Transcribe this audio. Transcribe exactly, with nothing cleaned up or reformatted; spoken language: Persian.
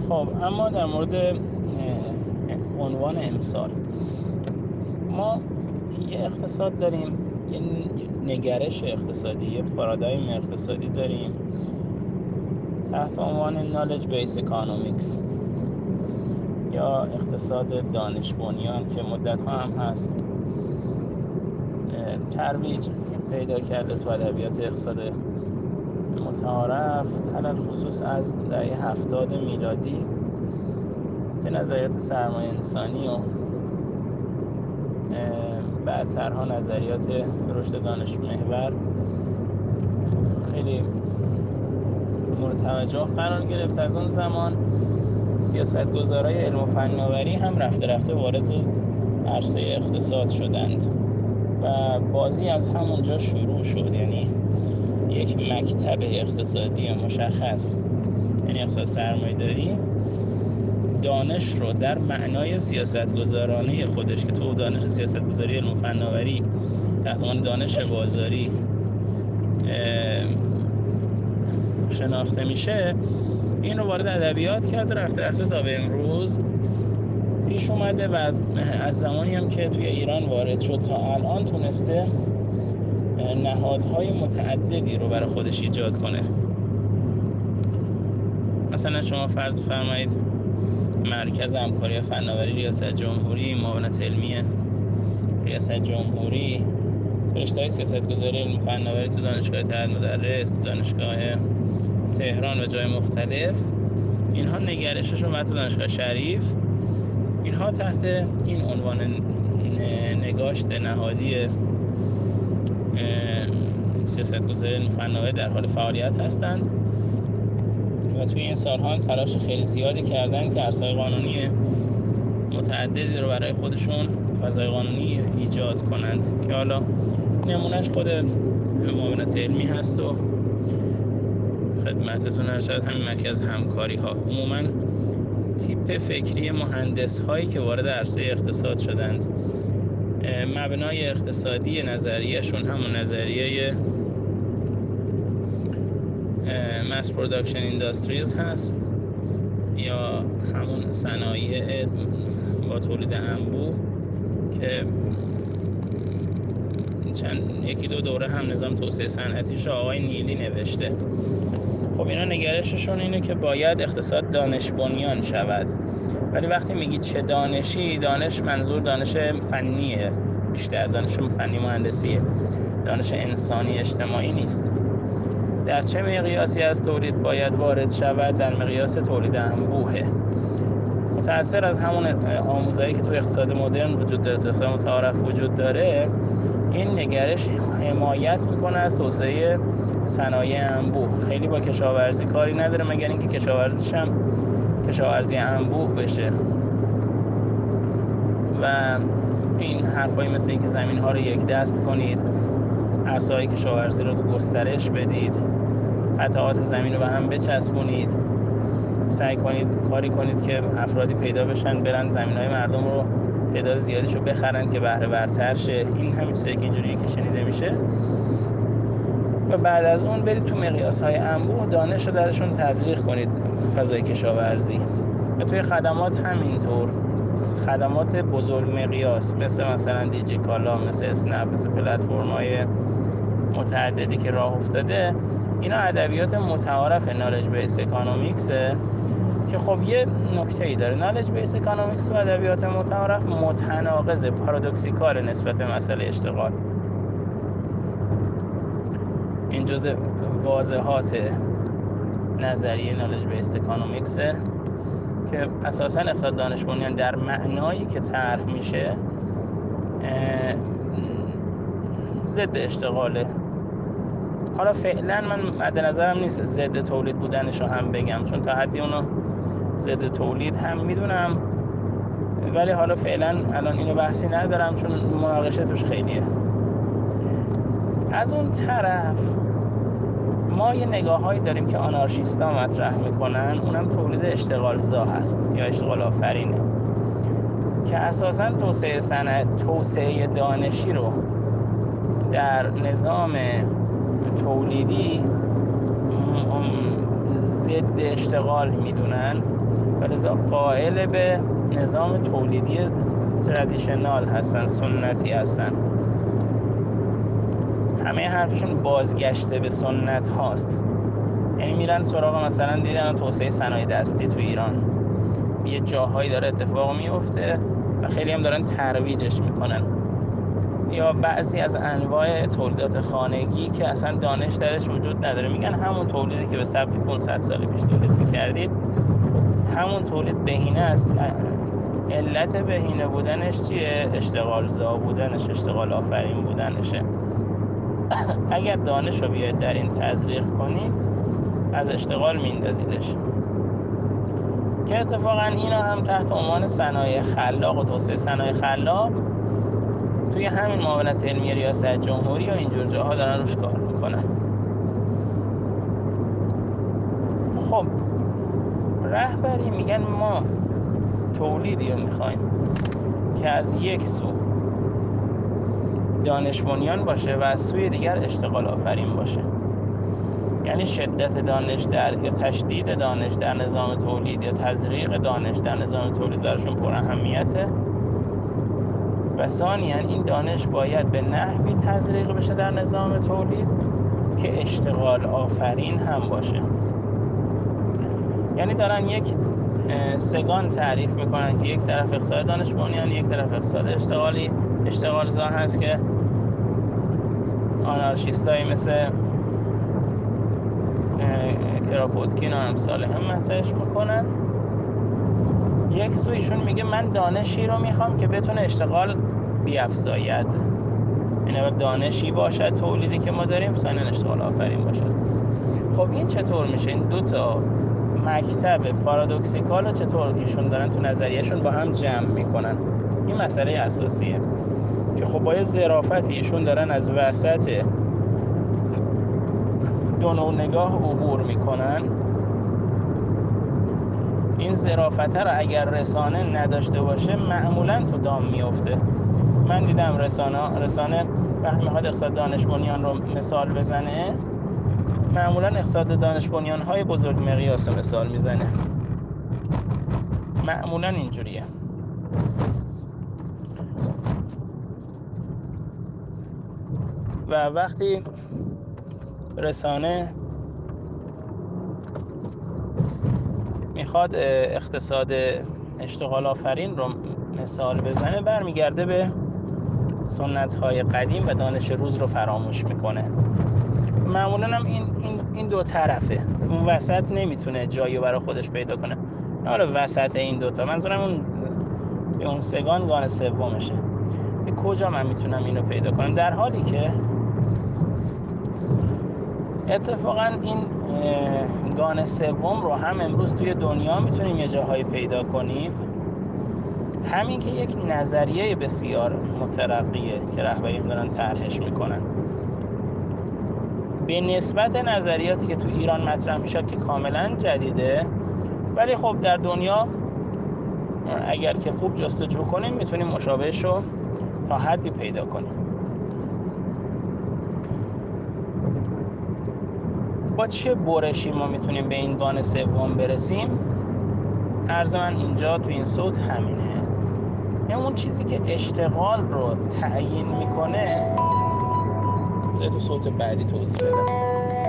خب اما در مورد عنوان امسال، ما یه اقتصاد داریم، یه نگرش اقتصادی، یه پارادایم اقتصادی داریم تحت عنوان Knowledge Based Economics یا اقتصاد دانش بنیان که مدت ها هم هست ترویج پیدا کرده تو ادبیات اقتصاد متعارف، علل خصوص از دهه هفتاد میلادی که نظریات سرمایه انسانی و بعدترها نظریات رشد دانش محور خیلی مورد توجه قرار گرفت. از اون زمان سیاستگزارای علم و فناوری هم رفته رفته وارد عرصه اقتصاد شدند و بازی از همونجا شروع شد. یعنی یک مکتب اقتصادی مشخص، یعنی اقتصاد سرمایه‌داری، دانش رو در معنای سیاستگزارانه خودش که تو دانش سیاستگزاری علم و فناوری تحت عنوان دانش بازاری شناخته میشه، این رو وارد ادبیات کرد و رفته رفته تا به امروز پیش اومده و از زمانی هم که توی ایران وارد شد تا الان تونسته نهادهای متعددی رو برای خودش ایجاد کنه. مثلا شما فرض فرمایید مرکز همکاری فناوری ریاست جمهوری، معاونت علمی ریاست جمهوری، رشته‌های سیاستگذاری علم فناوری تو دانشگاه اتحاد مدرس، تو دانشگاه تهران و جای مختلف، اینها نگرششون و تو دانشگاه شریف، اینها تحت این عنوان نگاشت نهادی سیاستگذاری علم فناوری در حال فعالیت هستند و توی این سالها هم تلاش خیلی زیادی کردن که عرصه‌های قانونی متعددی رو برای خودشون فضای قانونی ایجاد کنند که حالا نمونهش خود معاونت علمی هست و خدمتتون ارشد همین مرکز همکاری ها. عموما تیپ فکری مهندس هایی که وارد عرصه اقتصاد شدند، مبنای اقتصادی نظریهشون همون نظریه ماس پروداکشن اینداستریز هست یا همون صنایع با تولید انبوه که چند یکی دو دوره هم نظام توسعه صنعتیش رو آقای نیلی نوشته. خب اینا نگرششون اینه که باید اقتصاد دانش بنیان شود، ولی وقتی میگی چه دانشی، دانش منظور دانش فنیه، بیشتر دانش فنی مهندسیه، دانش انسانی اجتماعی نیست. در چه مقیاسی از تولید باید وارد شود؟ در مقیاس تولید انبوه. متأثر از همون آموزایی که تو اقتصاد مدرن وجود داره، تو اقتصاد متعارف وجود داره، این نگرش حمایت میکنه از توسعه صنایع انبوه. خیلی با کشاورزی کاری نداره مگر اینکه کشاورزیش هم کشاورزی انبوه بشه و این حرفایی مثل این که زمین ها رو یک دست کنید، عرصه های کشاورزی رو گسترش بدید، قطعات زمین رو به هم بچسبونید، سعی کنید کاری کنید که افرادی پیدا بشن برن زمین های مردم رو تعداد زیادیش رو بخرن که بهره ورتر شه. این همین چیزایی که اینجوری که شنیده میشه و بعد از اون برید تو مقیاس های انبوه دانش رو درشون تزریق کنید فضای کشاورزی. و توی خدمات همینطور، خدمات بزرگ مقیاس مثل مثلا دیجی کالا، مثل اسنپ، مثل پلتفرم‌های متعددی که راه افتاده، اینا ادبیات متعارف نالج بیس اکانومیکسه که خب یه نکته‌ای داره. نالج بیس اکانومیکس تو ادبیات متعارف متناقضه، پارادوکسیکال نسبت به مسئله اشتغال. این جزء واضحات نظریه نالج بیس اکانومیکسه که اساساً اقتصاد دانش بنیان در معنایی که طرح میشه ضد اشتغاله. حالا فعلا من مد نظرم نیست ضد تولید بودنش رو هم بگم، چون تا حدی اونو ضد تولید هم میدونم، ولی حالا فعلا الان اینو بحثی ندارم چون مناقشه توش خیلیه. از اون طرف ما یه نگاه‌هایی داریم که آنارشیستا مطرح میکنن، اونم تولید اشتغالزا هست یا اشتغال آفرینه که اساساً توسعه صنعت، توسعه دانشی رو در نظام تولیدی ضد اشتغال میدونن و لذا قائل به نظام تولیدی ترادیشنال هستن، سنتی هستن. همه حرفشون بازگشته به سنت هاست. یعنی میرن سراغ مثلا دیدن توسعه صنایع دستی تو ایران یه جاهایی داره اتفاق میفته و خیلی هم دارن ترویجش میکنن، یا بعضی از انواع تولیدات خانگی که اصلا دانش درش وجود نداره، میگن همون تولیدی که به سبک پانصد سال پیش تولید میکردید همون تولید بهینه است. علت بهینه بودنش چیه؟ اشتغال زا بودنش، اشتغال آفرین بودنشه. اگر دانش رو بیاید در این تزریق کنید از اشتغال میندازیدش. که اتفاقا اینا هم تحت عنوان صنایع خلاق و توسعه صنایع خلاق توی همین معاونت علمی ریاست جمهوری و اینجور جاها دارن روش کار میکنن. خب رهبری میگن ما تولیدی رو میخوایم که از یک سو دانش بنیان باشه و از سوی دیگر اشتغال آفرین باشه. یعنی شدت دانش در یا تشدید دانش در نظام تولید یا تزریق دانش در نظام تولید براشون پر اهمیته و ثانیاً این دانش باید به نحوی تزریق بشه در نظام تولید که اشتغال آفرین هم باشه. یعنی دارن یک سگان تعریف میکنن که یک طرف اقتصاد دانش بنیان، یک طرف اقتصاد اشتغالی اشتغال زا هست که آنارشیستایی مثل کراپوتکین و امثال هم مطرحش میکنن. یک سویشون میگه من دانشی رو میخوام که بتونه اشتغال بیافزاید، یعنی دانشی باشد تولیدی که ما داریم ثانیاً اشتغال آفرین باشد. خب این چطور میشه؟ این دو تا مکتب پارادوکسیکال رو چطور ایشون دارن تو نظریهشون با هم جمع میکنن؟ این مسئله اساسیه که خب با یه ظرافتی ایشون دارن از وسط دو نوع نگاه عبور میکنن. این ظرافت رو اگر رسانه نداشته باشه معمولا تو دام میفته. من دیدم رسانه رسانه وقتی میخواد اقتصاد دانش بنیان رو مثال بزنه معمولا اقتصاد دانش بنیان های بزرگ مقیاس رو مثال میزنه، معمولا اینجوریه. و وقتی رسانه میخواد اقتصاد اشتغال آفرین رو مثال بزنه برمیگرده به سنت های قدیم و دانش روز رو فراموش میکنه. معمولا هم این این این دو طرفه، اون وسط نمیتونه جایی برای خودش پیدا کنه. نه حالا وسط این دوتا، منظورم اون اون سگان گان سومشه. کجا من میتونم اینو پیدا کنم؟ در حالی که اتفاقا این گان سوم رو هم امروز توی دنیا میتونیم یه جاهایی پیدا کنیم. همین که یک نظریه بسیار مترقیه که رهبریم دارن طرحش میکنن به نسبت نظریاتی که تو ایران مطرح میشد که کاملا جدیده، ولی خب در دنیا اگر که خوب جستجو کنیم میتونیم مشابهش رو تا حدی پیدا کنیم. با چه برشی ما میتونیم به این گان سوم برسیم؟ عرض من اینجا تو این صوت همینه. یعنی اون چیزی که اشتغال رو تعیین میکنه تو صوت بعدی توضیح بدم.